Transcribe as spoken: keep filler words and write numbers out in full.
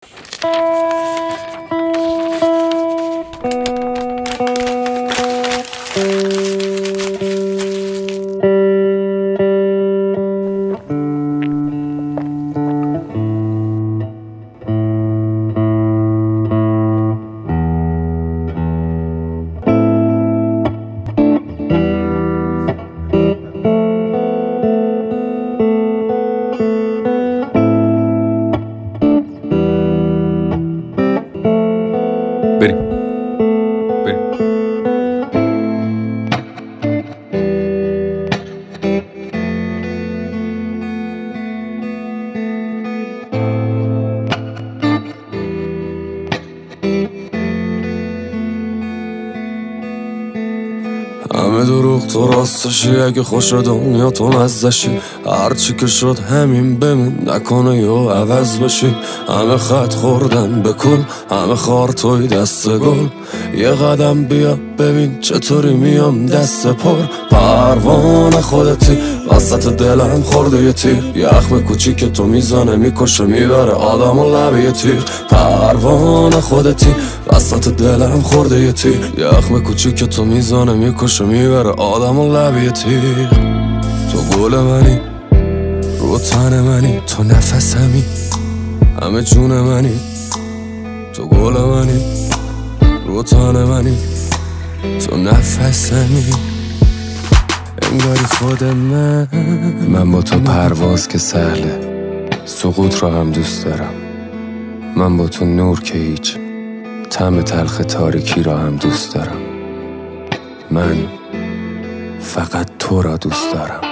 بریم بریم همه دروغ تو راستشی، اگه خوش دنیا تو مزدشی، هرچی که شد همین بمون، نکنه یا عوض بشی. همه خط خوردن به کل، همه خار توی دست گل. یه قدم بیا ببین چطوری میام دست پر. پروانه خودتی وسط دلم خورده یه تیر، یه اخم کوچیک که تو میزانه میکشه میبره آدم و لبه یه تیر. پروانه خودتی وسط دلم خورده یه تیر، یه اخم کوچیک که تو میزانه میکشه میبره آدم و لبه یه تیر. تو گل منی رو تن منی، تو نفسمی همه جون منی. تو گل منی رو تن منی، تو نفسمی انگاری خود من. من با تو پرواز که سهله، سقوط رو هم دوست دارم. من با تو نور که هیچ، طعم تلخ تاریکی را هم دوست دارم. من فقط تو را دوست دارم.